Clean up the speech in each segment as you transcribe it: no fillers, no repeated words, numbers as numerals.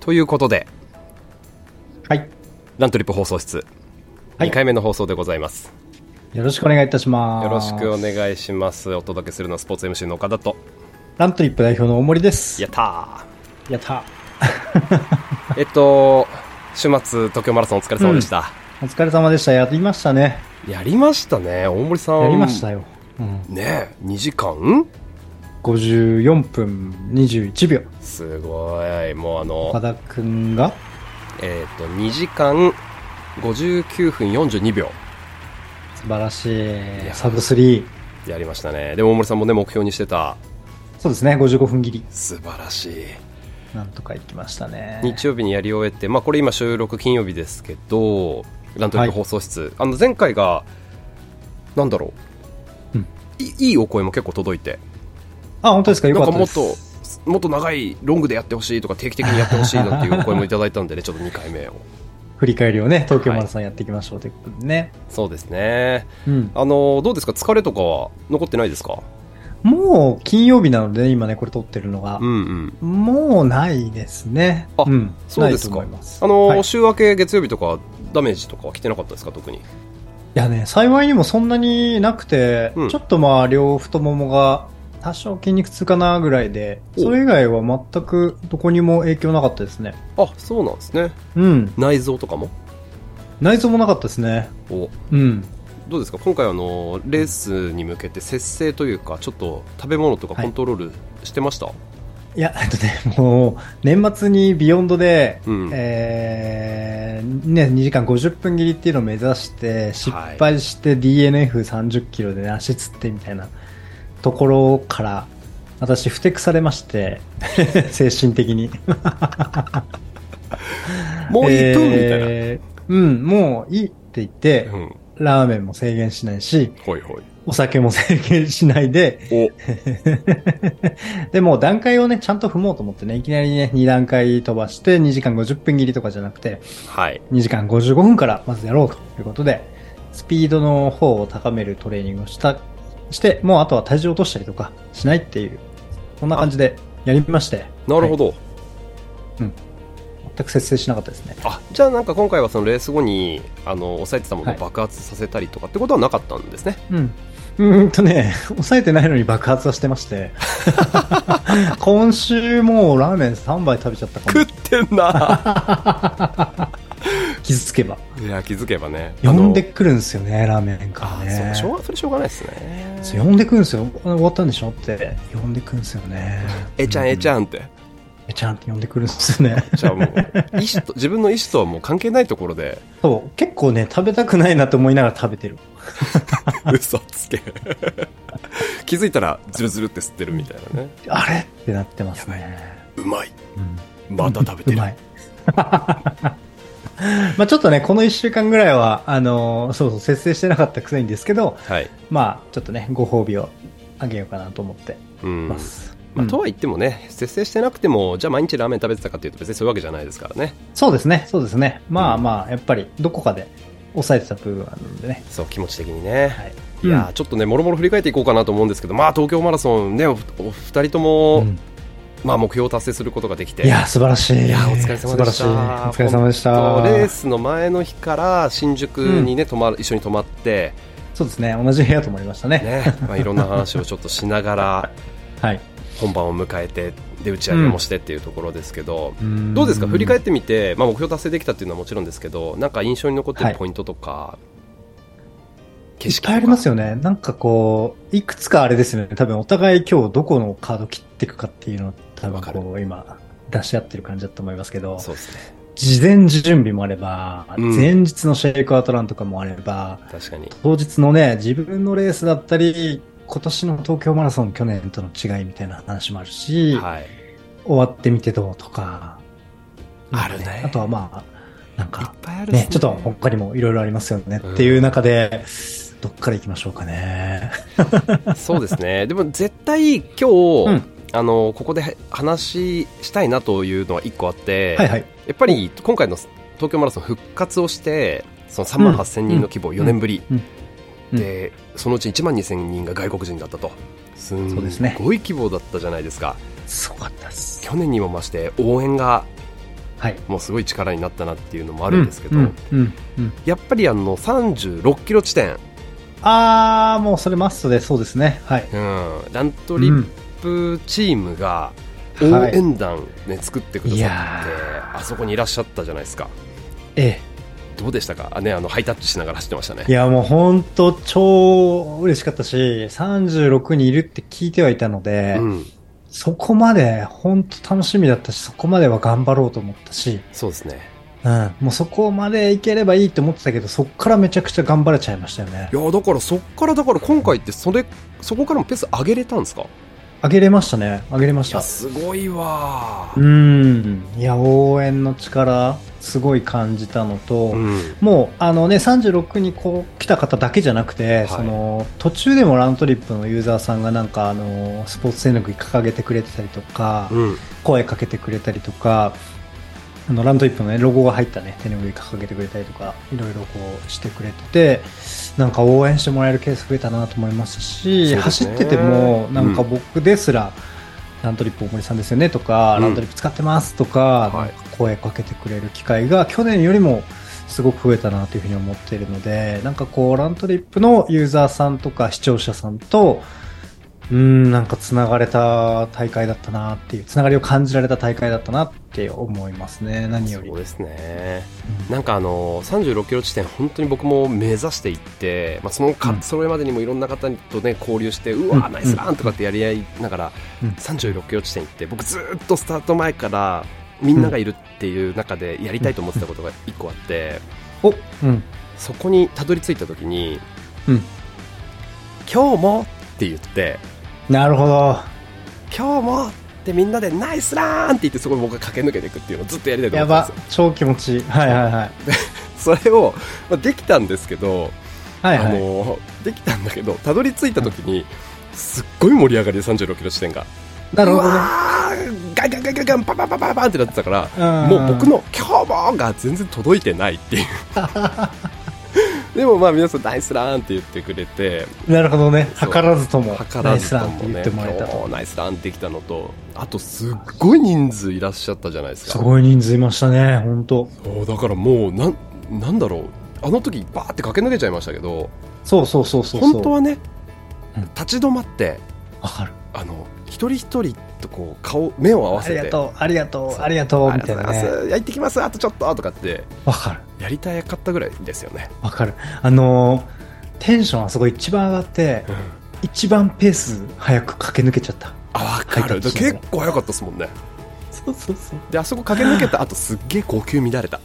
ということで、 はい、 ラントリップ放送室、 はい、 2回目の放送でございます。 よろしくお願いいたします。 よろしくお願いします。お届けするのはスポーツ MC の岡田とラントリップ代表の大森です。 やったーやった週末東京マラソンお疲れ様でした、 お疲れ様でした。やりましたね。 やりましたね。大森さんやりましたよ、 ねえ、2時間 54分21秒。 すごい。もう岡田くんが 2時間59分42秒。 素晴らしい。サブ3 やりましたね。でも大森さんもね、目標にしてた。 そうですね、55分切り。 素晴らしい。 なんとかいきましたね。 日曜日にやり終えて、これ今収録金曜日ですけど、ラントリップ放送室、前回がなんだろう、いいお声も結構届いて、 本当ですか。よかったです。 なんかもっと長いロングでやってほしいとか定期的にやってほしいなんていうお声もいただいたんでね、ちょっと2回目を振り返りをね、東京マラソンやっていきましょうということでね、 そうですね、どうですか、疲れとかは残ってないですか？ もう金曜日なので、今ねこれ撮ってるのが、もうないですね。 そうですか。 ないと思います。 週明け月曜日とかダメージとかは来てなかったですか？特に。いやね、幸いにもそんなになくて、ちょっと両太ももが多少筋肉痛かなぐらいで、それ以外は全くどこにも影響なかったですね。 そうなんですね。内臓とかも？ 内臓もなかったですね。 どうですか、今回レースに向けて節制というか、ちょっと食べ物とかコントロールしてました？ いや、もう年末にビヨンドで、2時間50分切りっていうのを目指して失敗して DNF30 キロで、足つってみたいなところから私ふてくされまして精神的にもういいとみたいな、 もういいって言って、ラーメンも制限しないし、お酒も制限しないででも段階をねちゃんと踏もうと思ってね、いきなりね2段階飛ばして2時間50分切りとかじゃなくて、2時間55分からまずやろうということで、スピードの方を高めるトレーニングをして、もうあとは体重を落としたりとかしないっていう、こんな感じでやりまして。 なるほど。 全く節制しなかったですね。 じゃあなんか今回はそのレース後に抑えてたものを爆発させたりとかってことはなかったんですね。 抑えてないのに爆発はしてまして今週もうラーメン3杯食べちゃったかも。 食ってんな気づけば。 いや、気づけばね、 呼んでくるんですよね、ラーメンからね。 それしょうがないですね。 呼んでくるんですよ。終わったんでしょって呼んでくるんですよね。 ちゃんちゃんってちゃんって呼んでくるんですよね。 じゃあもう自分の意思とはもう関係ないところでそう結構ね、食べたくないなと思いながら食べてる嘘つけ気づいたらズルズルって吸ってるみたいなね。 あれってなってますね。 うまい、また食べてる。 うまいちょっとねこの1週間ぐらいは節制してなかったくせにですけど、ちょっとねご褒美をあげようかなと思ってます。 とは言ってもね、節制してなくてもじゃあ毎日ラーメン食べてたかっていうと別にそういうわけじゃないですからね。 そうですね。やっぱりどこかで抑えてた部分があるのでね。 そう、気持ち的にね、いやちょっとねもろもろ振り返っていこうかなと思うんですけど、東京マラソンね、お二人とも、目標を達成することができて、 いや素晴らしい。 いやお疲れ様でした。 お疲れ様でした。 レースの前の日から新宿にね、一緒に泊まって、 そうですね、同じ部屋泊まりましたね。 いろんな話をちょっとしながら本番を迎えて、で打ち上げもしてっていうところですけど、どうですか、振り返ってみて、目標達成できたっていうのはもちろんですけど、なんか印象に残ってるポイントとか、景色とかいっぱいありますよね。なんかこういくつかあれですよね。多分お互い今日どこのカード切っていくかっていうのを多分こう今出し合ってる感じだと思いますけど、 そうですね、 事前準備もあれば、前日のシェイクアウトランとかもあれば、 確かに当日のね自分のレースだったり、今年の東京マラソン去年との違いみたいな話もあるし、終わってみてどうとかあるね。 あとはなんかいっぱいあるね。 ちょっと他にもいろいろありますよねっていう中で、どっから行きましょうかね。 そうですね。でも絶対今日、ここで話したいなというのは1個あって、やっぱり今回の東京マラソン復活をして、その3万8000人の規模、4年ぶり、でそのうち1万2000人が外国人だったと。すごい規模だったじゃないですか。 すごかったです。 去年にも増して応援がもうすごい力になったなっていうのもあるんですけど、やっぱり36キロ地点、 もうそれマストで、そうですね。はい。 ラントリップチームが応援団ね、作ってくださって、あそこにいらっしゃったじゃないですか。どうでしたかね、ハイタッチしながら走ってましたね。 いや、もう本当超嬉しかったし、36にいるって聞いてはいたので、そこまで本当楽しみだったし、そこまでは頑張ろうと思ったし。 そうですね。 もうそこまでいければいいって思ってたけど、そこからめちゃくちゃ頑張れちゃいましたよね。 いや、だからそこから今回ってそこからもペース上げれたんですか？ 上げれましたね。上げれました。 いや、すごいわ。 いや、応援の力、すごい感じたのと、もう、36にこう来た方だけじゃなくて、途中でもラントリップのユーザーさんがなんか、スポーツ戦力掲げてくれてたりとか、声かけてくれたりとか、ラントリップのね、ロゴが入ったね、手拭い掲げてくれたりとか、いろいろこうしてくれてて、なんか応援してもらえるケース増えたなと思いますし、走ってても、なんか僕ですら、ラントリップ大森さんですよねとか、ラントリップ使ってますとか、なんか声かけてくれる機会が去年よりもすごく増えたなというふうに思っているので、なんかこう、ラントリップのユーザーさんとか視聴者さんと、なんか繋がれた大会だったなっていう、繋がりを感じられた大会だったなって思いますね、何より。 そうですね。なんか36キロ地点、本当に僕も目指していって、それまでにもいろんな方とね、交流して、ナイスランとかってやり合いながら、36キロ地点行って、僕ずっとスタート前からみんながいるっていう中でやりたいと思ってたことが一個あって、そこにたどり着いた時に、今日もって言って、 なるほど。 今日もってみんなでナイスラーンって言って、そこに僕が駆け抜けていくっていうのをずっとやりたいと思ってたんですよ。 超気持ちいい。 それを、できたんですけど、できたんだけど、たどり着いた時に、すっごい盛り上がりで36キロ地点が。 なるほどね。 ガンガンガンガンガンパンパンパンパンパンってなってたから、もう僕の今日もが全然届いてないっていう。でも皆さんナイスランって言ってくれて、 なるほどね。図らずともナイスランって言ってもらえたと。 ナイスランってきたのと、あとすっごい人数いらっしゃったじゃないですか。 すごい人数いましたね、本当。 そうだからもうなんだろう、あの時バーって駆け抜けちゃいましたけど、 そう本当はね、立ち止まって、一人一人とこう目を合わせて、 ありがとうみたいなね、 行ってきます、あとちょっととかってわかる、 やりたかったぐらいですよね。 わかる。テンションあそこ一番上がって、一番ペース早く駆け抜けちゃった。 わかる。結構早かったですもんね。 そうで、あそこ駆け抜けた後すっげえ呼吸乱れた。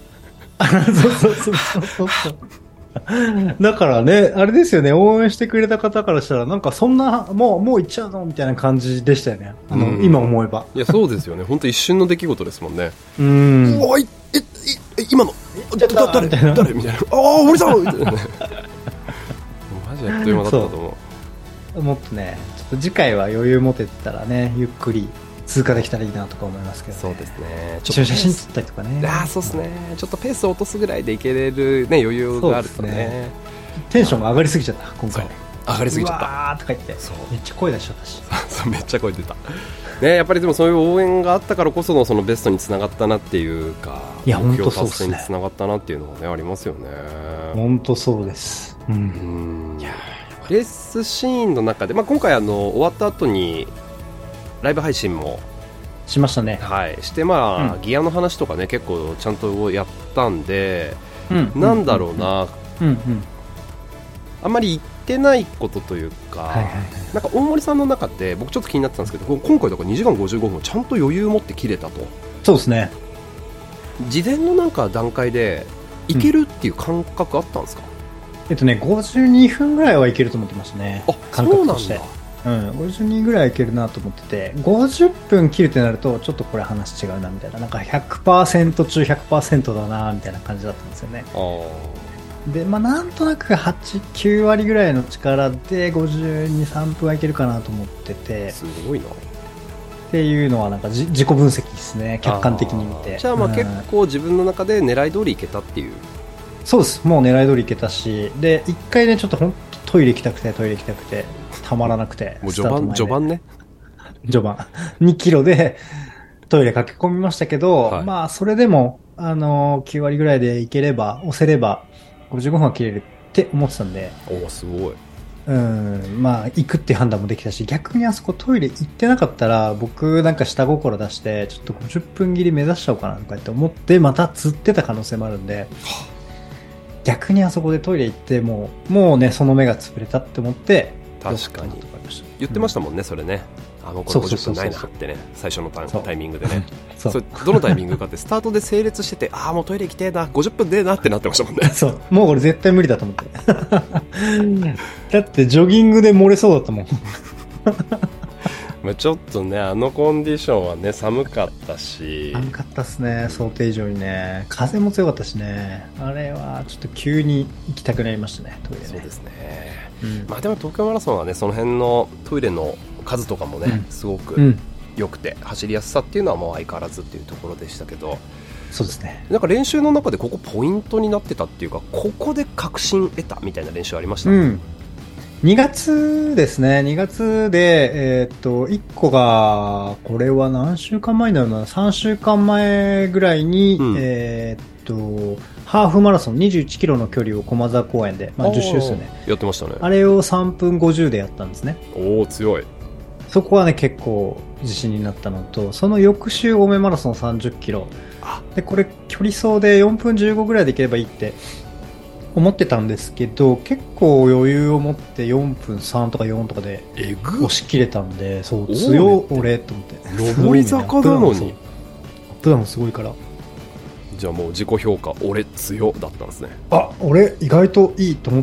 そうだからね、あれですよね、応援してくれた方からしたら、なんかそんな、もう行っちゃうのみたいな感じでしたよね。今思えば。 いや、そうですよね。本当一瞬の出来事ですもんね。 おい、 今の、誰みたいな。森さんみたいなね。マジあっという間だったと思う。もっとね、ちょっと次回は余裕持てたらね、ゆっくり通過できたらいいなとか思いますけどね。 そうですね。 一緒に写真撮ったりとかね。 そうですね。ちょっとペースを落とすぐらいでいけれるね、余裕があるとね。 テンションが上がりすぎちゃった、今回。 上がりすぎちゃった。 わーとか言って、めっちゃ声出しちゃったし。 めっちゃ声出た。ね、やっぱりでもそういう応援があったからこそのそのベストにつながったなっていうか、 いや目標達成につながったなっていうのがね、ありますよね。 本当そうです。いやレースシーンの中で、今回終わった後にライブ配信もしましたね。 してギアの話とかね、結構ちゃんとやったんで、なんだろうな、あんまり言ってないことというか、なんか大森さんの中で僕ちょっと気になってたんですけど、今回だから2時間55分ちゃんと余裕を持って切れたと。 そうですね。 事前のなんか段階でいけるっていう感覚あったんですか ？52分ぐらいはいけると思ってましたね。感覚として。52ぐらいはいけるなと思ってて、50分切るってなるとちょっとこれ話違うなみたいな、なんか 100% 中 100% だなみたいな感じだったんですよね。で、なんとなく8、9割ぐらいの力で52、3分はいけるかなと思ってて、 すごいなっていうのはなんか自己分析ですね、客観的に見て。 じゃあ結構自分の中で狙い通りいけたっていう。 そうです、もう狙い通りいけたし、で一回ねちょっと本当トイレ行きたくてたまらなくて、 もう序盤ね、 2キロでトイレ駆け込みましたけど、はい、まあ、それでも、9割ぐらいでいければ、押せれば、55分は切れるって思ってたんで。 おー、すごい。 まあ、行くっていう判断もできたし、逆にあそこトイレ行ってなかったら、僕なんか下心出して、ちょっと50分切り目指しちゃおうかなとかって思って、また釣ってた可能性もあるんで、逆にあそこでトイレ行って、もうね、その目が潰れたって思って、 確かに。言ってましたもんね、それね。これ50分ないなってね、最初のタイミングでね。それどのタイミングかって、スタートで整列してて、もうトイレ行きてえな、50分でえなってなってましたもんね。 そう。もう俺絶対無理だと思って。だってジョギングで漏れそうだったもん。 まあちょっとね、コンディションはね、寒かったし。 寒かったっすね、想定以上にね。風も強かったしね。あれはちょっと急に行きたくなりましたね、トイレね。 そうですね。まあでも東京マラソンはね、その辺のトイレの数とかもね、すごく良くて、走りやすさっていうのはもう相変わらずっていうところでしたけど。 そうですね。 なんか練習の中でここポイントになってたっていうか、ここで確信得たみたいな練習ありました？ 2月ですね。2月で、1個が、これは何週間前になるのかな ?3 週間前ぐらいに、ハーフマラソン21キロの距離を駒沢公園で、まあ10周ですよね。 やってましたね。 あれを3分50でやったんですね。 おー、強い。 そこはね、結構自信になったのと、その翌週、青梅マラソン30キロ。で、これ、距離走で4分15ぐらいでいければいいって思ってたんですけど、結構余裕を持って4分3とか4とかで押し切れたんで、そう、強俺と思って。 上り坂なのに。 アップダウンすごいから。 じゃあもう自己評価、俺強だったんですね。 俺意外といいと思って、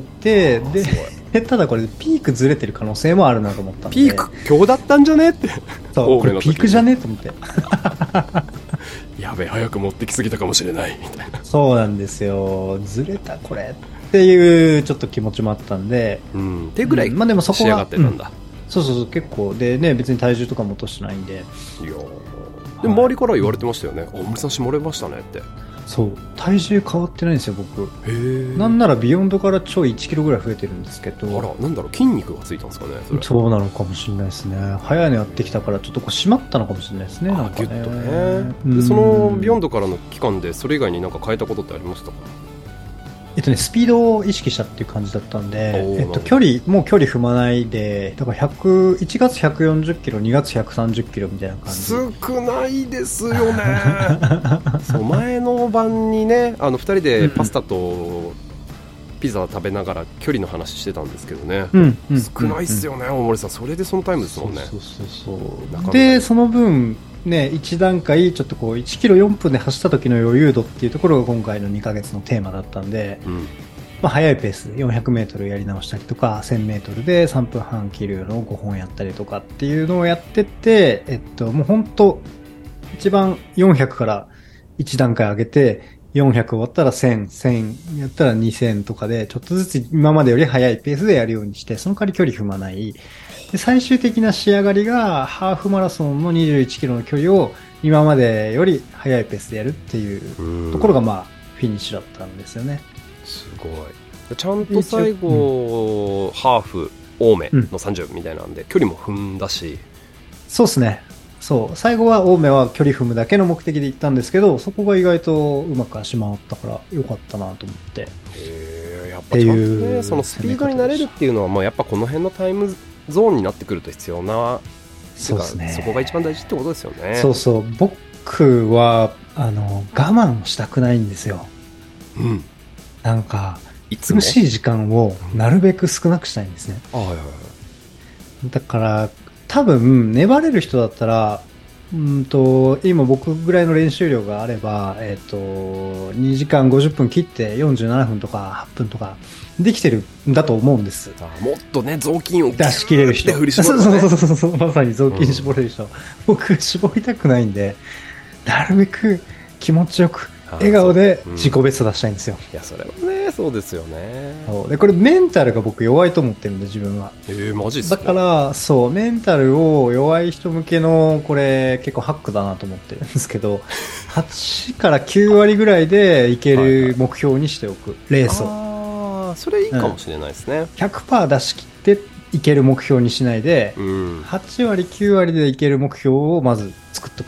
で、ただこれピークずれてる可能性もあるなと思ったんで。 ピーク今日だったんじゃねって。 そう、これピークじゃねと思って。 やべえ、早く持ってきすぎたかもしれないみたいな。 そうなんですよ。ずれたこれっていうちょっと気持ちもあったんで。 ってぐらいまあでもそこは仕上がってたんだ。 そう結構でね、別に体重とかも落としてないんで。いやでも周りから言われてましたよね。森さん絞れましたねって。 そう、体重変わってないんですよ僕。なんならビヨンドからちょい1キロぐらい増えてるんですけど。 なんだろう、筋肉がついたんですかね。 そうなのかもしれないですね。早いのやってきたからちょっとこう締まったのかもしれないですね。なんかね、 ギュッとね。でそのビヨンドからの期間でそれ以外になんか変えたことってありましたか？ スピードを意識したっていう感じだったんで、もう距離踏まないで、だから1月140キロ、2月130キロみたいな感じ。 少ないですよね。そう前の晩にね、2人でパスタとピザ食べながら距離の話してたんですけどね。少ないっすよね、大森さん。それでそのタイムですもんね。 そうで、その分、ね、1段階ちょっとこう1キロ4分で走った時の余裕度っていうところが今回の2ヶ月のテーマだったんで、まあ、速いペースで400メートルやり直したりとか、1000メートルで3分半切るのを5本やったりとかっていうのをやってって、もう本当一番400から1段階上げて、400終わったら1000、1000やったら2000とかで、ちょっとずつ今までより速いペースでやるようにして、その代わり距離踏まない。で、最終的な仕上がりが、ハーフマラソンの21キロの距離を今までより速いペースでやるっていうところが、まあ、フィニッシュだったんですよね。 すごい。ちゃんと最後、ハーフ、青梅の30みたいなんで、距離も踏んだし。 そうですね。そう。最後は青梅は距離踏むだけの目的で行ったんですけど、そこが意外とうまく足回ったから良かったなと思って。 やっぱちゃんとね、そのスピードになれるっていうのは、もうやっぱこの辺のタイムゾーンになってくると必要な、そうですね、そこが一番大事ってことですよね。 そう。僕は我慢したくないんですよ。なんか苦しい時間をなるべく少なくしたいんですね。だから多分粘れる人だったら、今僕ぐらいの練習量があれば、2時間50分切って47分とか8分とかできてるんだと思うんです。 もっとね、雑巾を出し切れる人。そう、まさに雑巾絞れる人。僕絞りたくないんで、なるべく気持ちよく笑顔で自己ベスト出したいんですよ。 いや、それはね、そうですよね。 で、これメンタルが僕弱いと思ってるんで、自分は。 マジっすか？ だから、そう、メンタルを弱い人向けの、これ結構ハックだなと思ってるんですけど、8から9割ぐらいでいける目標にしておく、レースを。 それいいかもしれないですね。 100% 出し切っていける目標にしないで、8割、9割でいける目標をまず作っとくと。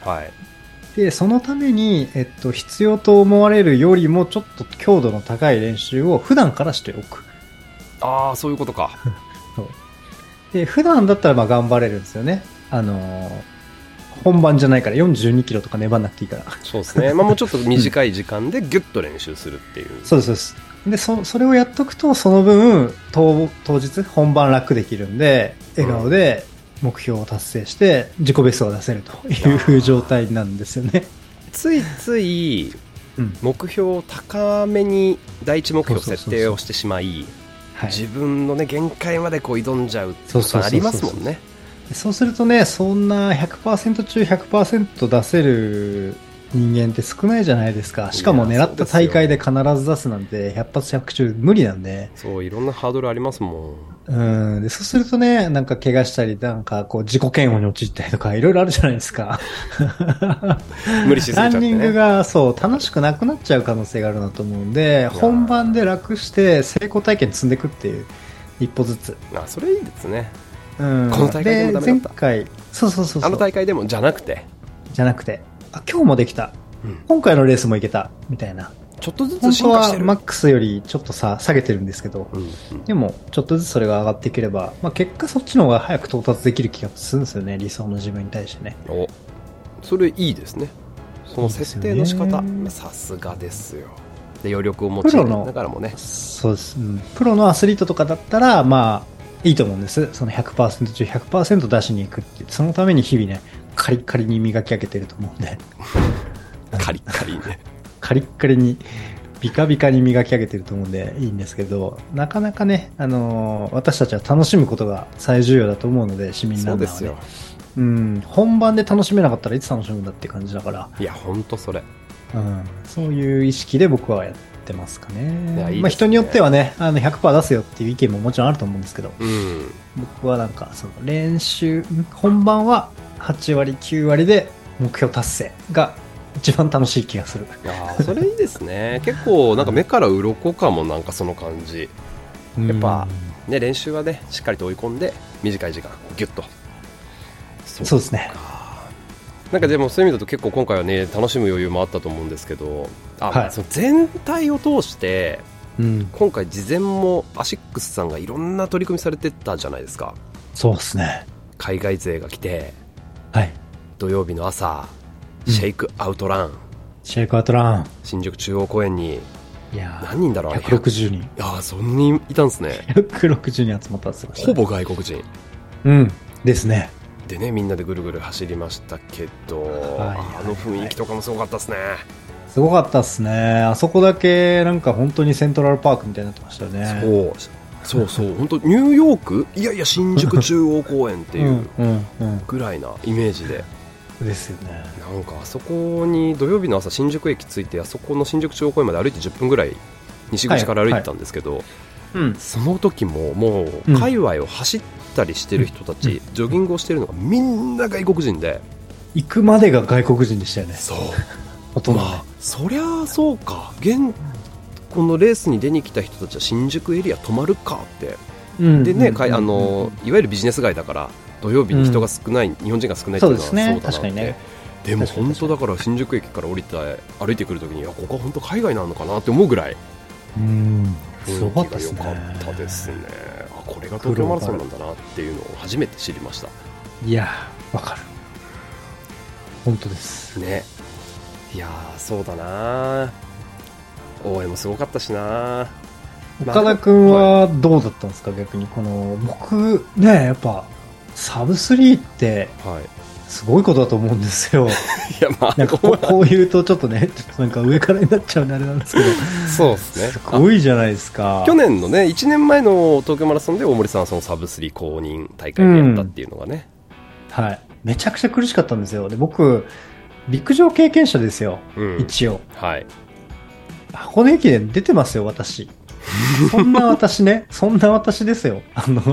はい。 で、そのために、必要と思われるよりもちょっと強度の高い練習を普段からしておく。 ああ、そういうことか。 そうで、普段だったらまあ頑張れるんですよね。本番じゃないから42キロとか粘んなくていいから。 そうですね。まあもうちょっと短い時間でギュッと練習するっていう。 そうです。で、それをやっとくと、その分、当日、本番楽できるんで、笑顔で目標を達成して、自己ベストを出せるという状態なんですよね。 ついつい、目標を高めに第一目標設定をしてしまい、自分のね、限界までこう挑んじゃうとかありますもんね。 そうするとね、そんな 100% 中 100% 出せる人間って少ないじゃないですか。しかも狙った大会で必ず出すなんて100発100中無理なんで。 そう、いろんなハードルありますもん。で、そうするとね、なんか怪我したり、なんかこう自己嫌悪に陥ったりとかいろいろあるじゃないですか。 無理しすぎちゃってね。 ランニングがそう楽しくなくなっちゃう可能性があるなと思うんで、本番で楽して成功体験積んでいくっていう一歩ずつ。 それいいですね。 この大会でもダメだった。前回、そう。 あの大会でもじゃなくて、 今日もできた。今回のレースもいけたみたいな。 ちょっとずつ進化してる。 本当はマックスよりちょっと下げてるんですけど、でもちょっとずつそれが上がっていければ、結果そっちの方が早く到達できる気がするんですよね。理想の自分に対してね。 それいいですね。その設定の仕方、さすがですよ。で、余力を持ちながらもね。 そうです。プロのアスリートとかだったら、いいと思うんです。その 100% 中 100% 出しに行くって。そのために日々ね、カリッカリに磨き上げてると思うんで。 カリッカリね。 カリッカリに、ビカビカに磨き上げてると思うんでいいんですけど、なかなかね、私たちは楽しむことが最重要だと思うので、市民ランナーはね。そうですよ。本番で楽しめなかったらいつ楽しむんだって感じだから。 いや、ほんとそれ。 そういう意識で僕はやってますかね。いいね。人によってはね、100% 出すよっていう意見ももちろんあると思うんですけど、僕はなんか、その練習、本番は8割、9割で目標達成が一番楽しい気がする。 それいいですね。結構なんか目から鱗かも、なんかその感じ。やっぱね、練習はね、しっかりと追い込んで短い時間ギュッと。 そうですね。 なんかでもそういう意味だと結構今回はね、楽しむ余裕もあったと思うんですけど、その全体を通して、今回事前もアシックスさんがいろんな取り組みされてたじゃないですか。 そうですね。 海外勢が来て、土曜日の朝、シェイクアウトラン、新宿中央公園に、何人だろう、 160人。 そんなにいたんですね。 160人集まったんですよ。 ほぼ外国人。 ですね。 でね、みんなでぐるぐる走りましたけど、あの雰囲気とかもすごかったですね。 すごかったですね。あそこだけなんか本当にセントラルパークみたいになってましたよね。 そう本当ニューヨーク、いや新宿中央公園っていうぐらいなイメージで。 ですよね。 なんかあそこに土曜日の朝新宿駅着いて、あそこの新宿中央公園まで歩いて10分ぐらい西口から歩いてたんですけど、その時ももう界隈を走ったりしてる人たち、ジョギングをしてるのがみんな外国人で、 行くまでが外国人でしたよね。 そうほとんどね。 そりゃそうか、このレースに出に来た人たちは新宿エリア泊まるかって、でね、いわゆるビジネス街だから土曜日に人が少ない、日本人が少ないっていうのはそうだなって。確かにね。でも本当だから新宿駅から歩いてくるときに、ここは本当海外なのかなって思うぐらいすごかったですね。 良かったですね。これが東京マラソンなんだなっていうのを初めて知りました。 いやわかる、本当ですね。いやそうだな、応援もすごかったしな。 岡田君はどうだったんですか、逆に。僕ね、やっぱサブ3ってすごいことだと思うんですよ。いや、なんかこう言うとちょっとね、なんか上からになっちゃうあれなんですけど、 そうですね、 すごいじゃないですか。 去年のね、1年前の東京マラソンで大森さんはそのサブ3公認大会でやったっていうのがね、 めちゃくちゃ苦しかったんですよ。で、僕陸上経験者ですよ、一応。箱根駅伝出てますよ、私。そんな私ですよ。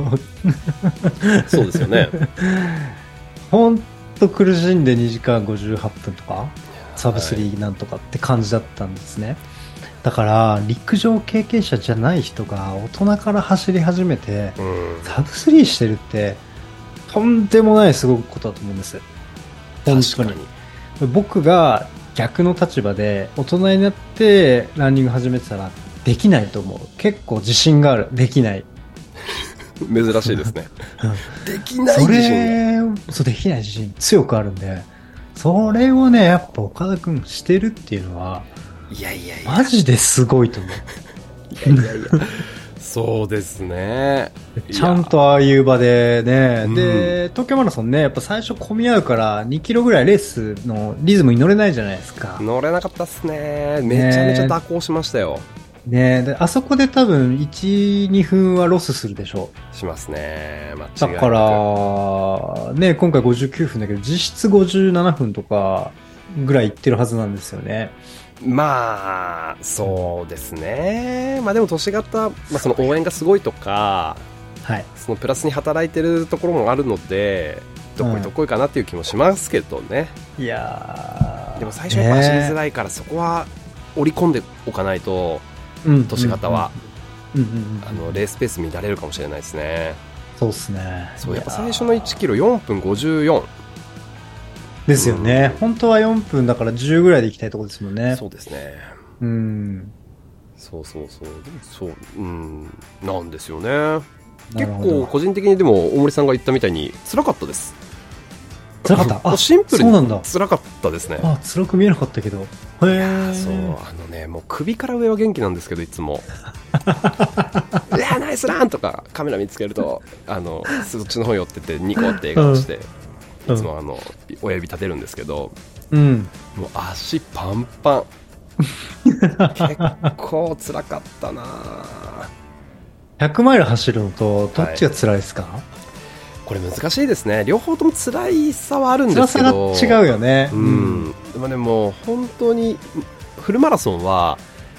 そうですよね。 ほんと苦しんで2時間58分とかサブ3なんとかって感じだったんですね。だから陸上経験者じゃない人が大人から走り始めて、サブ3してるってとんでもないすごいことだと思うんです。本当に。 僕が逆の立場で大人になってランニング始めてたらできないと思う。結構自信がある。できない。 珍しいですね。できない自信が。 そう、できない自信強くあるんで、それをね、やっぱ岡田くんしてるっていうのは、 いやいやいや。 マジですごいと思う。 いやいやいや。そうですね。 ちゃんとああいう場でね、で、東京マラソンね、やっぱ最初混み合うから2キロぐらいレースのリズムに乗れないじゃないですか。 乗れなかったっすね。めちゃめちゃ蛇行しましたよ。 ね、であそこで多分1、2分はロスするでしょう。しますね。間違いなく。 だから、ね、今回59分だけど、実質57分とかぐらいいってるはずなんですよね。 まあそうですね。まあでも都市型、その応援がすごいとか、 はい、 そのプラスに働いてるところもあるので、どこいどこいかなっていう気もしますけどね。 いやでも最初やっぱ走りづらいから、そこは織り込んでおかないと、都市型はレースペース乱れるかもしれないですね。 そうですね。 そうやっぱ最初の1キロ4分54 ですよね、本当は4分だから10ぐらいで行きたいところですもんね。 そうですね。 そうなんですよね。結構個人的にでも大森さんが言ったみたいに辛かったです。 辛かった。 シンプルに辛かったですね。 辛く見えなかったけど。 いやそうもう首から上は元気なんですけど、いつもいやナイスランとかカメラ見つけるとそっちの方寄っててニコって笑顔して、いつも親指立てるんですけど、もう足パンパン結構辛かったな。 100マイル走るのとどっちが辛いですか？ これ難しいですね。両方とも辛いさはあるんですけど、 辛さが違うよね。 でも本当にフルマラソンは、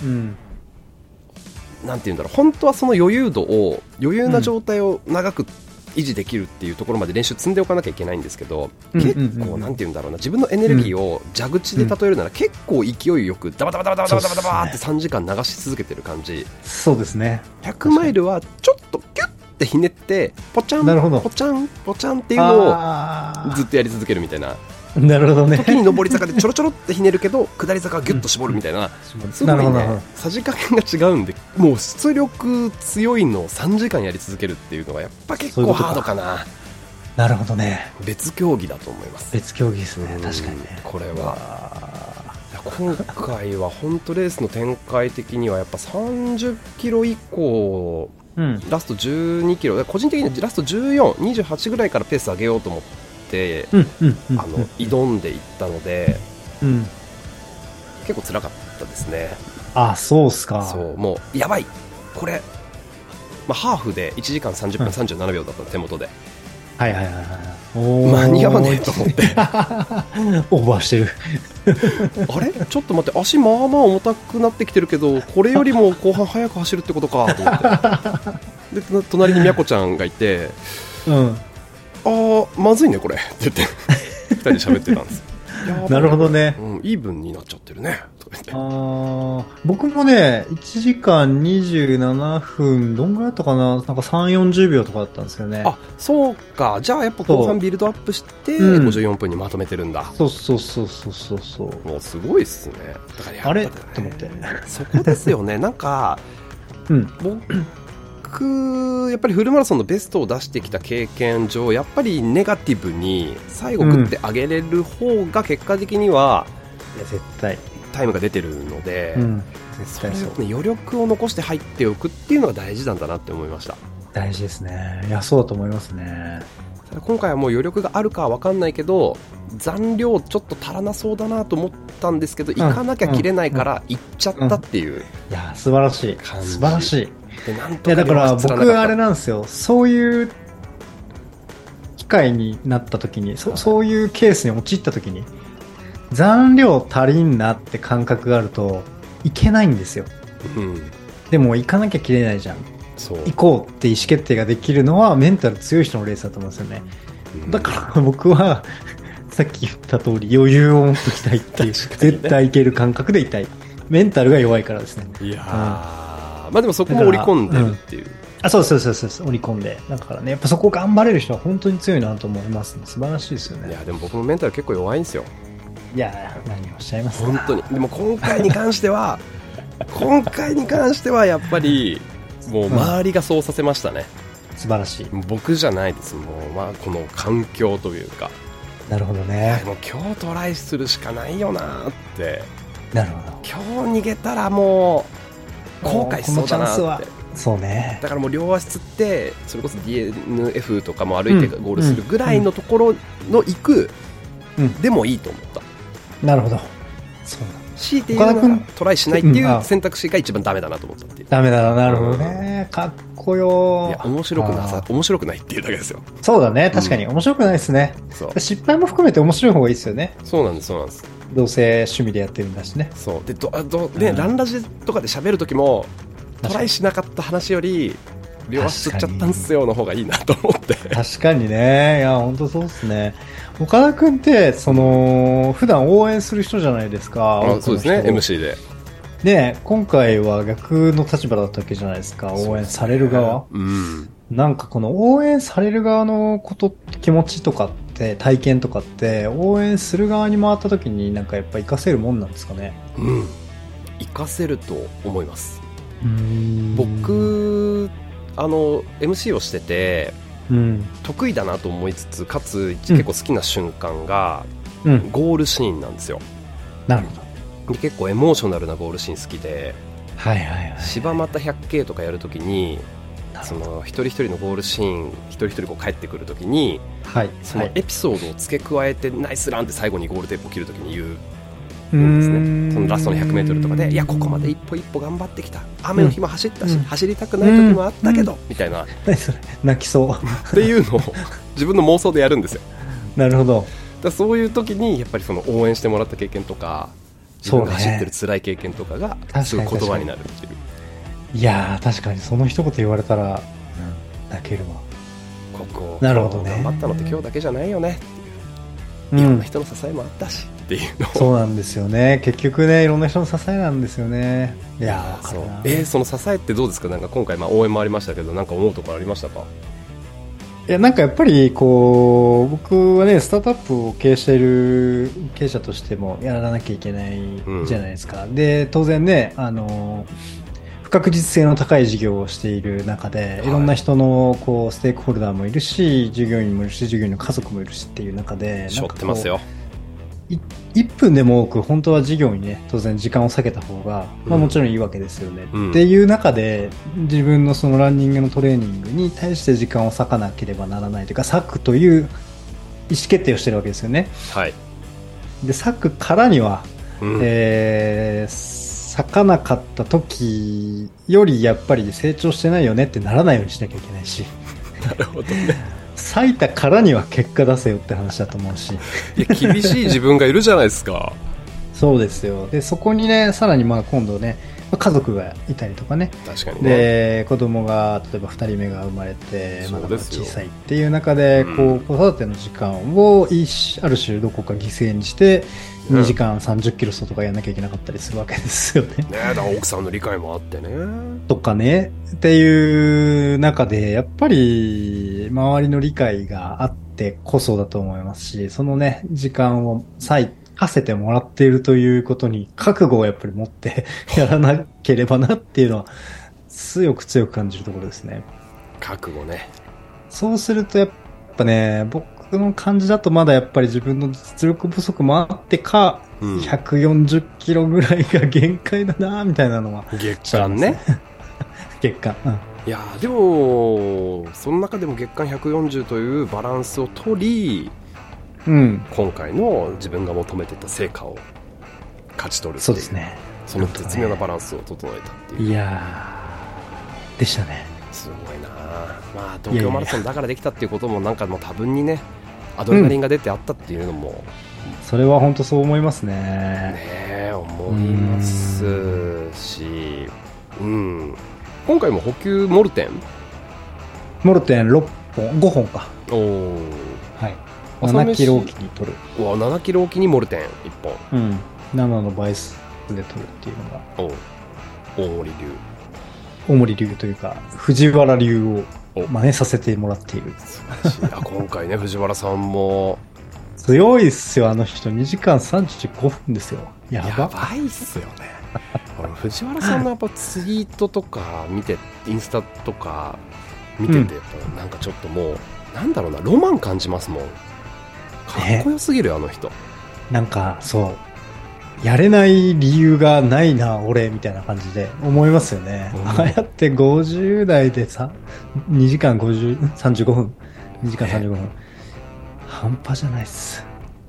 なんていうんだろう、本当はその余裕な状態を長く維持できるっていうところまで練習積んでおかなきゃいけないんですけど、結構なんていうんだろうな、自分のエネルギーを蛇口で例えるなら、結構勢いよくダバダバダバダバダバダバって3時間流し続けてる感じ。 そうですね。 100マイルはちょっとキュッてひねってポチャンポチャンポチャンっていうのをずっとやり続けるみたいな。 なるほどね。 時に上り坂でちょろちょろってひねるけど下り坂はギュッと絞るみたいな、すごいね、さじ加減が違うんで、もう出力強いのを3時間やり続けるっていうのがやっぱ結構ハードかな。 なるほどね。 別競技だと思います。 別競技ですね。確かにね。 これは今回は本当レースの展開的にはやっぱ30キロ以降、ラスト12キロ、個人的にはラスト14、28ぐらいからペース上げようと思って挑んでいったので、結構辛かったですね。 そうっすか。 そうもうやばいこれ、ハーフで1時間30分37秒だったの、手元で。間に合わねえと思ってオーバーしてるあれちょっと待って、足まあまあ重たくなってきてるけど、これよりも後半早く走るってことかと思ってで隣にみやこちゃんがいて、まずいねこれって言って2人で喋ってたんです。 なるほどね、 イーブンになっちゃってるねとか言って。 僕もね1時間27分どんぐらいだったかな、なんか3、40秒とかだったんですよね。 そうか。じゃあやっぱ後半ビルドアップして54分にまとめてるんだ。 そうもうすごいっすね。だからあれと思ってそこですよね。なんか、僕やっぱりフルマラソンのベストを出してきた経験上、やっぱりネガティブに最後グッて上げれる方が結果的には、 絶対タイムが出てるので、それをね、余力を残して入っておくっていうのが大事なんだなって思いました。 大事ですね。いやそうだと思いますね。 ただ今回はもう余力があるかは分かんないけど、残量ちょっと足らなそうだなと思ったんですけど、行かなきゃ切れないから行っちゃったっていう、 いや素晴らしい素晴らしい。 でなんとかだから僕あれなんですよ、そういう機会になった時に、そういうケースに陥った時に残量足りんなって感覚があるといけないんですよ、でも行かなきゃ切れないじゃん、行こうって意思決定ができるのはメンタル強い人のレースだと思うんですよね、だから僕はさっき言った通り余裕を持っていきたいっていう、絶対いける感覚でいたい。メンタルが弱いからですね。 いやでもそこも織り込んでるっていう。 そう織り込んで、だからね、やっぱそこ頑張れる人は本当に強いなと思いますね。素晴らしいですよね。 いやでも僕もメンタル結構弱いんですよ。 いや何をおっしゃいますか。 本当に。でも今回に関してはやっぱりもう周りがそうさせましたね。 素晴らしい。 僕じゃないです。もうこの環境というか。 なるほどね。 もう今日トライするしかないよなって。 なるほど。 今日逃げたらもう後悔しそうだなって。 そうね。 だからもう両足つってそれこそ DNF とかも歩いてゴールするぐらいのところの行く、でもいいと思った。 なるほど。そうだ。 強いて言うならトライしないっていう選択肢が一番ダメだなと思ったっていう。 ダメだな。なるほどね。かっこよ。 いや面白くないっていうだけですよ。 そうだね。確かに面白くないですね。失敗も含めて面白い方がいいですよね。 そうなんです。 どうせ趣味でやってるんだしね。 そうでランラジとかで喋る時もトライしなかった話より両足つっちゃったんすよの方がいいなと思って。 確かにね。いや本当そうですね。岡田君って普段応援する人じゃないですか。 そうですね。MC で。 で今回は逆の立場だったわけじゃないですか。応援される側。なんかこの応援される側の気持ちとかって体験とかって応援する側に回った時になんかやっぱ活かせるもんなんですかね。 活かせると思います。僕MC をしてて、得意だなと思いつつかつ結構好きな瞬間が、ゴールシーンなんですよ。 なるほど。 で結構エモーショナルなゴールシーン好きで、柴又 100K とかやるときにその一人一人のゴールシーン一人一人こう帰ってくるときに、そのエピソードを付け加えてナイスランって最後にゴールテープを切るときに言うんですね。そのラストの 100m とかでいやここまで一歩一歩頑張ってきた、雨の日も走ったし、走りたくない時もあったけど、みたいな泣きそうっていうのを自分の妄想でやるんですよ。 なるほど。 だそういう時にやっぱりその応援してもらった経験とか自分が走ってる辛い経験とかがすごい言葉になるっていう。 いやー確かにその一言言われたら、泣けるわ。 ここなるほどね。 頑張ったのって今日だけじゃないよねっていう、いろんな人の支えもあったしっていうの。 そうなんですよね。結局ねいろんな人の支えなんですよね。いやーそうその支えってどうですか。なんか今回応援もありましたけどなんか思うところありましたか。 いやなんかやっぱりこう僕はねスタートアップを経営している経営者としてもやらなきゃいけないじゃないですか。で当然ね不確実性の高い事業をしている中で、いろんな人のこうステークホルダーもいるし従業員もいるし従業員の家族もいるしっていう中で背負ってますよ。 1分でも多く本当は事業にね当然時間を割けた方が、もちろんいいわけですよね、っていう中で自分のそのランニングのトレーニングに対して時間を割かなければならないというか割くという意思決定をしてるわけですよね。で割くからには、割かなかった時よりやっぱり成長してないよねってならないようにしなきゃいけないし。 なるほどね。 割いたからには結果出せよって話だと思うし。 いや厳しい自分がいるじゃないですか。 そうですよ。でそこにねさらに今度ね家族がいたりとかね。 確かにね。 で子供が例えば2人目が生まれてまだまだ小さいっていう中でこう子育ての時間をある種どこか犠牲にして2時間30キロ走とかやんなきゃいけなかったりするわけですよね。 だから奥さんの理解もあってね。 とかねっていう中でやっぱり周りの理解があってこそだと思いますし、そのね時間を割かせてもらっているということに覚悟をやっぱり持ってやらなければなっていうのは強く感じるところですね。 覚悟ね。 そうするとやっぱね僕の感じだとまだやっぱり自分の実力不足もあってか、140キロぐらいが限界だなみたいなのは月間ね。 月間、 いやでもその中でも月間140というバランスを取り、今回の自分が求めてた成果を勝ち取るっていう。 そうですね。 その絶妙なバランスを整えたっていう。 いやでしたね。 すごいな。東京マラソンだからできたっていうこともなんかもう多分にねアドレナリンが出てあったっていうのも、 それは本当そう思いますね。 思いますし、今回も補給モルテン6本5本か。7キロおきに取る。 7キロおきにモルテン1本、 7の倍数で取るっていうのが大森流というか藤原流を真似させてもらっている。 今回ね藤原さんも強いっすよ、あの人。2時間35分ですよ。やばいっすよね。藤原さんのやっぱツイートとか見て、インスタとか見てて、なんかちょっともう、なんだろうな、ロマン感じますもん。かっこよすぎるよ、あの人。 なんか、そう。やれない理由がないな、俺、みたいな感じで思いますよね。ああやって50代で2時間35分。2時間35分。半端じゃないっす。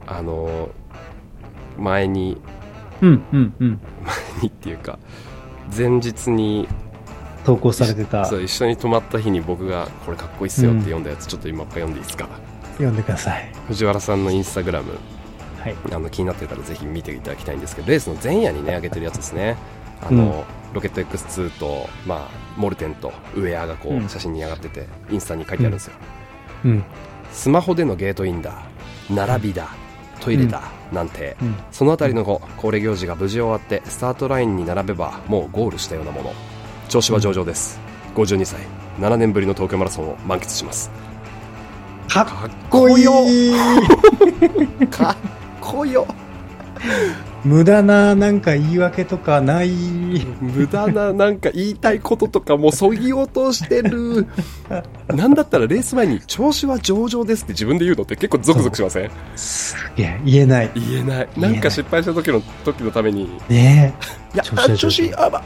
前に、前にっていうか、前日に、 投稿されてた。 そう、一緒に泊まった日に僕が、これかっこいいっすよって読んだやつ、ちょっと今読んでいいですか？ 読んでください。 藤原さんのインスタグラム。 はい、 気になってたらぜひ見ていただきたいんですけど、レースの前夜にね上げてるやつですね。ロケット X2 と、モルテンとウェアがこう、写真に上がっててインスタに書いてあるんですよ、スマホでのゲートインだ、並びだ、トイレだ、なんて、そのあたりの恒例行事が無事終わってスタートラインに並べばもうゴールしたようなもの。調子は上々です、52歳7年ぶりの東京マラソンを満喫します。 かっこいいかっこよ。 無駄ななんか言い訳とかない。 無駄ななんか言いたいこととかもうそぎ落としてる。なんだったらレース前に調子は上々ですって自分で言うのって結構ゾクゾクしません？ すげえ言えない。 なんか失敗した時のためにねえ、いや調子悪かった、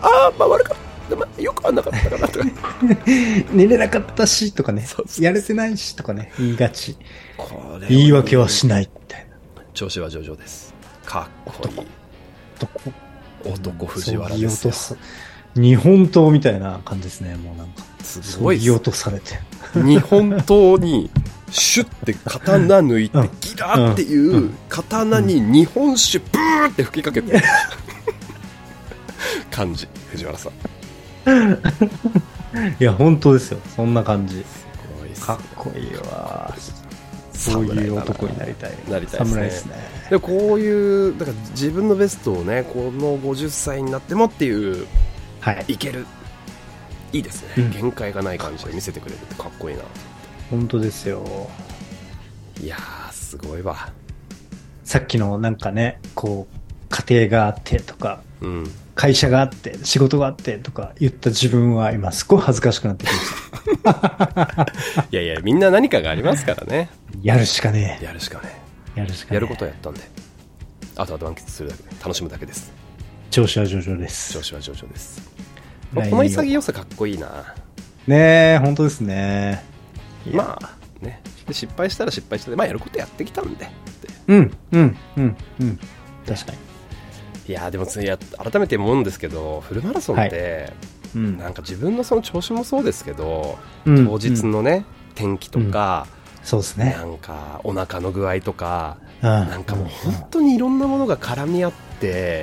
よくはなかったかなとか寝れなかったしとかね、やれてないしとかね言いがち。言い訳はしないみたいな。 調子は上々です。かっこいい男藤原ですよ。 日本刀みたいな感じですね。もうなんかすごい落とされて日本刀にシュッて刀抜いてギラーっていう刀に日本酒ブーって吹きかけて感じ、藤原さん。 いや本当ですよ、そんな感じ。 すごいっすね、 かっこいいわ。そういう男になりたい侍ですね。でこういうだから自分のベストをね、この50歳になってもっていう、いける、いいですね、限界がない感じで見せてくれるってかっこいいな。 本当ですよ。 いやーすごいわ。 さっきのなんかね、こう家庭があってとか、会社があって仕事があってとか言った自分は今すごい恥ずかしくなってきましたいやみんな何かがありますからね。 やるしかねえ。 やることをやったんで、あとは満喫するだけ、楽しむだけです。 調子は上々です。 この潔さかっこいいな。 ねえ、本当ですね。 まあね、で失敗したら失敗したで、やることやってきたんで。 確かに。 いやでも改めて思うんですけど、フルマラソンって、なんか自分のその調子もそうですけど、当日のね、天気とか、 そうですね、 なんかお腹の具合とか、なんかもう本当にいろんなものが絡み合って、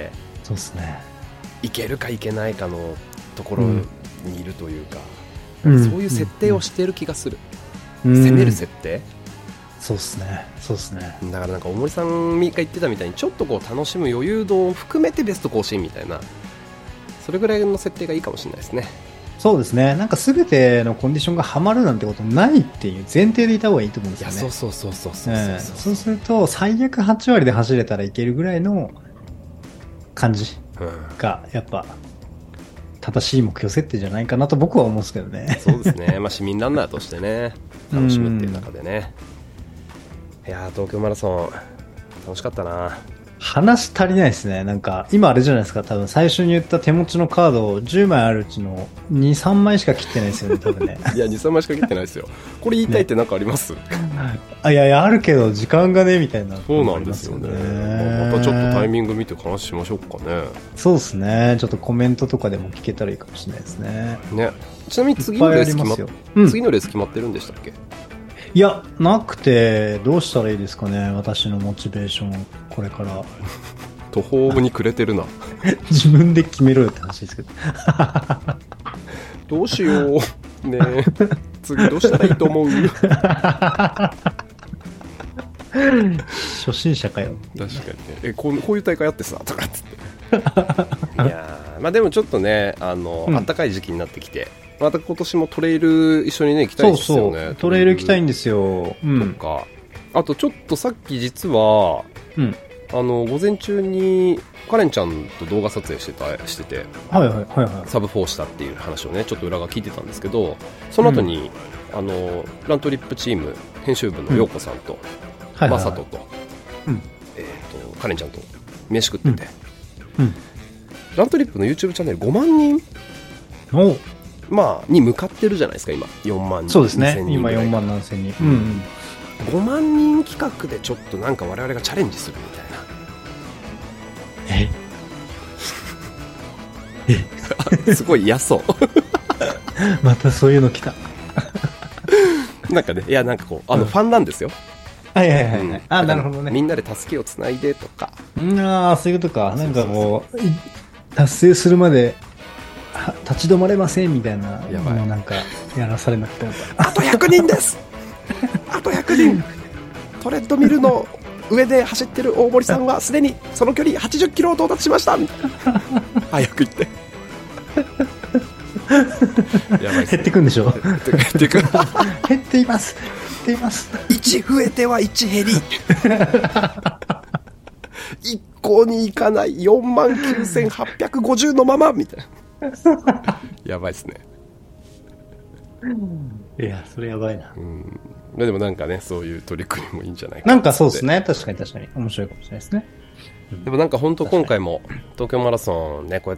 そうですね、 いけるかいけないかのところにいるというか、そういう設定をしている気がする、攻める設定。そうですね。だからなんか大森さんが言ってたみたいに、ちょっとこう楽しむ余裕度を含めてベスト更新みたいな、それぐらいの設定がいいかもしれないですね。 そうですね。なんか全てのコンディションがハマるなんてことないっていう前提でいた方がいいと思うんですよね。 いや、 そうすると最悪8割で走れたらいけるぐらいの感じがやっぱ正しい目標設定じゃないかなと僕は思うんですけどね。 そうですね。市民ランナーとしてね、楽しむっていう中でね。いやー、東京マラソン楽しかったな。 話足りないですね。なんか今あれじゃないですか、多分最初に言った手持ちのカード10枚あるうちの 2,3 枚しか切ってないですよね、多分ね。 いや 2,3 枚しか切ってないですよ。これ言いたいって何かあります？ね、 いやあるけど時間がねみたいな。 そうなんですよね。またちょっとタイミング見て話しましょうかね。 そうですね。ちょっとコメントとかでも聞けたらいいかもしれないですね。 ちなみに次のレース決まってるんでしたっけ？ いや、なくて、どうしたらいいですかね、私のモチベーション、これから。 途方に暮れてるな。 自分で決めろよって話ですけど。 どうしよう。ねえ。次どうしたらいいと思う？ 初心者かよ。 確かにね。こういう大会あってさ、とかっつって。いやでもちょっとね、暖かい時期になってきて、また今年もトレイル一緒にね行きたいですよね。 トレイル行きたいんですよ。 とか、 あとちょっとさっき実は、午前中にカレンちゃんと動画撮影してて、 はいはいはいはい、 サブ4したっていう話をねちょっと裏側聞いてたんですけど、その後に、ラントリップチーム編集部の陽子さんと、マサトと、カレンちゃんと飯食ってて、ラントリップの YouTube チャンネル5万人に向かってるじゃないですか今。4万人。 そうですね、今4万何千人、 5万人企画でちょっとなんか我々がチャレンジするみたいな。すごい嫌そうまたそういうの来たなんかね、いやなんかこうファンなんですよ。 はいはいはい、なるほどね。 みんなで助けをつないでとか、 そういうことか。なんかこう達成するまで立ち止まれませんみたいなのをなんかやらされなくてもあと100人ですあと100人トレッドミルの上で走ってる大森さんはすでにその距離80キロを到達しましたみたいな早く行ってやばいっすね、 減ってくんでしょ減っています 1増えては1減り一向に行かない 49,850 のままみたいなやばいっすね。 いやそれやばいな。 でもなんかねそういう取り組みもいいんじゃないかなんかそうですね。確かに面白いかもしれないですね。 でもなんか本当今回も東京マラソンねこうやって、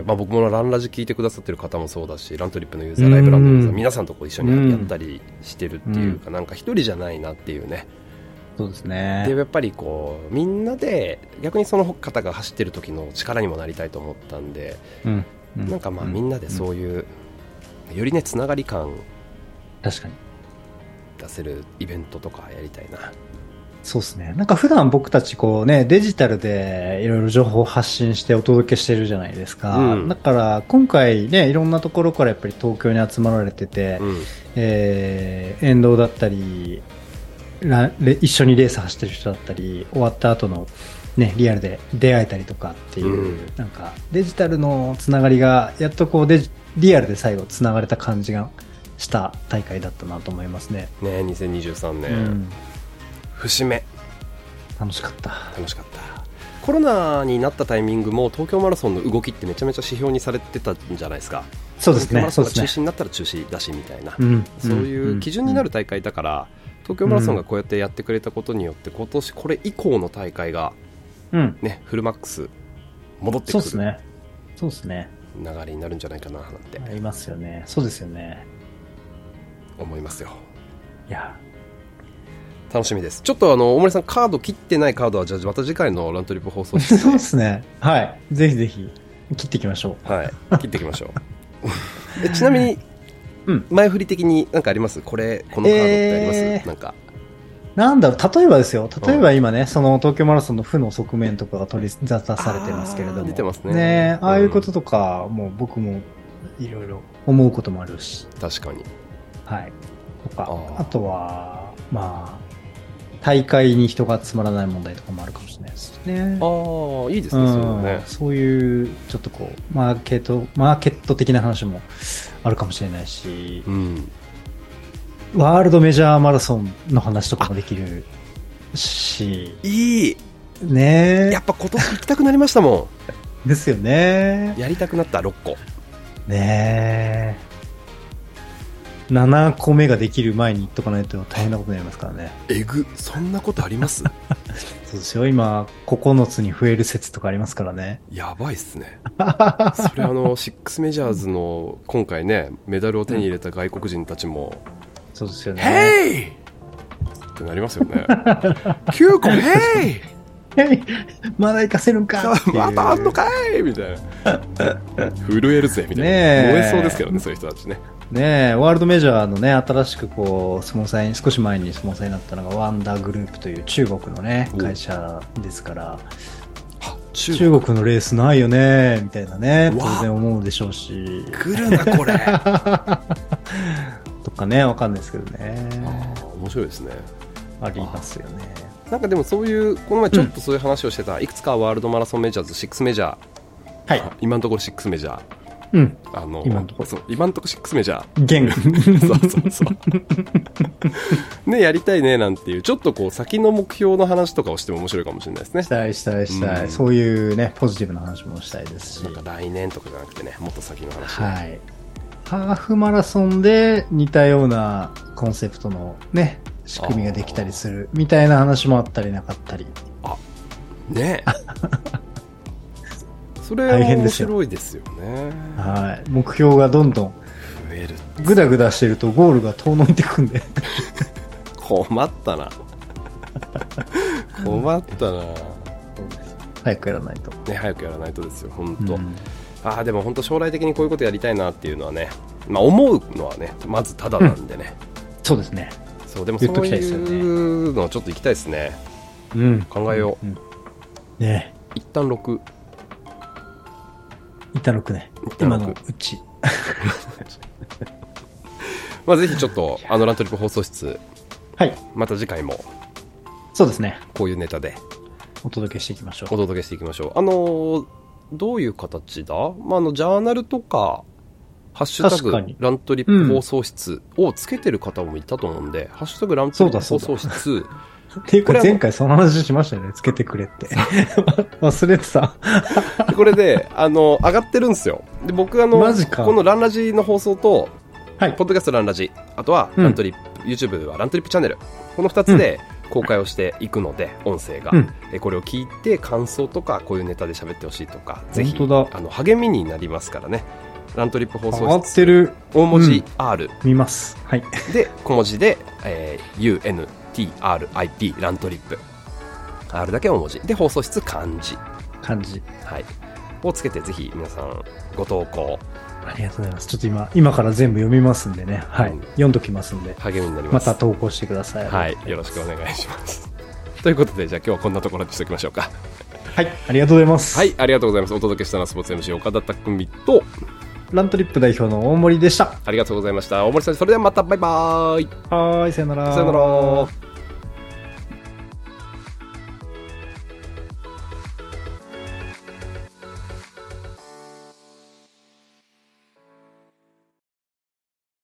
僕もランラジ聞いてくださってる方もそうだし、ラントリップのユーザー、ライブランドのユーザー、皆さんとこう一緒にやったりしてるっていうか、なんか一人じゃないなっていうね。 そうですね。 でやっぱりこうみんなで逆にその方が走ってる時の力にもなりたいと思ったんで、なんかまあみんなでそういう、よりねつながり感確かに出せるイベントとかやりたいな。 そうですね。なんか普段僕たちこうね、デジタルでいろいろ情報を発信してお届けしてるじゃないですか。だから今回ね、いろんなところからやっぱり東京に集まられてて、沿道だったり、一緒にレース走ってる人だったり、終わった後のね、リアルで出会えたりとかっていう、なんかデジタルのつながりがやっとこうリアルで最後つながれた感じがした大会だったなと思いますね。 ね、2023年。節目楽しかった。 コロナになったタイミングも東京マラソンの動きってめちゃめちゃ指標にされてたんじゃないですか。 そうですね。 東京マラソンが中止になったら中止だしみたいな、そういう基準になる大会だから、東京マラソンがこうやってやってくれたことによって今年これ以降の大会が、ね、フルマックス戻ってくる、そうですね流れになるんじゃないかななんてありますよね。そうですよね、 思いますよ。 いや楽しみです。ちょっと大森さんカード切ってないカードはじゃあまた次回のラントリップ放送室でそうですね、はい、ぜひぜひ切っていきましょう。はい、切っていきましょうちなみに、前振り的に何かあります？このカードってあります？ なんだろう、例えばですよ、例えば今ね、その東京マラソンの負の側面とかが取り沙汰されてますけれども、 出てますね。 ああいうこととか、もう僕もいろいろ思うこともあるし、 確かに、 はい、とか、あとはまあ大会に人が集まらない問題とかもあるかもしれないですね。 いいですね、 そういうちょっとこうマーケット的な話もあるかもしれないし、ワールドメジャーマラソンの話とかもできるし、 いいね。 やっぱ今年行きたくなりましたもんですよね。 やりたくなった6個ね。7個目ができる前に行っとかないと大変なことになりますからね。 そんなことあります？ そうですよ、今9つに増える説とかありますからね。 やばいっすねそれ6メジャーズの今回ねメダルを手に入れた外国人たちも、 そうですよね。 ヘイってなりますよね9個ヘイまだ行かせるんかまたあんのかいみたいな震えるぜみたいな、燃えそうですけどね、そういう人たちね。 ワールドメジャーのね、新しくこうスポンサーに少し前にスポンサーになったのがワンダーグループという中国のね会社ですから、中国のレースないよねみたいなね、当然思うでしょうし、 来るなこれとかね、わかんないですけどね。 面白いですね。 ありますよね。 なんかでもそういうこの前ちょっとそういう話をしてた、いくつかワールドマラソンメジャーズ6メジャー、今のところ6メジャーうん。 今んとこ6メジャー。 現。 そう。ね、やりたいね、なんていう、ちょっとこう、先の目標の話とかをしても面白いかもしれないですね。 したい。そういうね、ポジティブな話もしたいですし。 なんか来年とかじゃなくてね、もっと先の話。 はい。ハーフマラソンで似たようなコンセプトのね、仕組みができたりするみたいな話もあったりなかったり。 ねそれは面白いですよね。 はい。目標がどんどん増える。 グダグダしてるとゴールが遠のいてくんで。 困ったな。困ったな。 早くやらないと。 ね、早くやらないとですよ、本当。でも本当将来的にこういうことやりたいなっていうのはね、まあ思うのはね、まずただなんでね。 そうですね。 そう、でもそういうのをちょっと行きたいですね。考えよう。 ね、 一旦6 ね。今のうち。 まあぜひちょっとラントリップ放送室、 はい。 また次回もそうですね。 こういうネタでお届けしていきましょう。 どういう形だ？まあジャーナルとかハッシュタグラントリップ放送室をつけてる方もいたと思うんで、ハッシュタグラントリップ放送室。 っていうか前回その話しましたよね。つけてくれって。忘れてた。 これで、上がってるんですよ。で、僕このランラジの放送と、ポッドキャストランラジ、あとはラントリップ、YouTube はラントリップチャンネル。この2つで公開をしていくので、音声が。これを聞いて感想とか、こういうネタで喋ってほしいとか、ぜひ、励みになりますからね。ラントリップ放送室。 上がってる。 大文字 R。 見ます。はい。 で、小文字で、UNTRIP ラントリップ R だけ大文字で放送室漢字はいをつけてぜひ皆さんご投稿ありがとうございます。ちょっと今から全部読みますんでね、はい、読んどきますんで励みになります。 また投稿してください。 はい、よろしくお願いしますということでじゃあ今日はこんなところにしておきましょうか。 はい、ありがとうございます。 はい、ありがとうございます。お届けしたのはスポーツ MC 岡田匠とラントリップ代表の大森でした。 ありがとうございました。大森さん、それではまたバイバーイ。 はい、さよなら。 さよなら。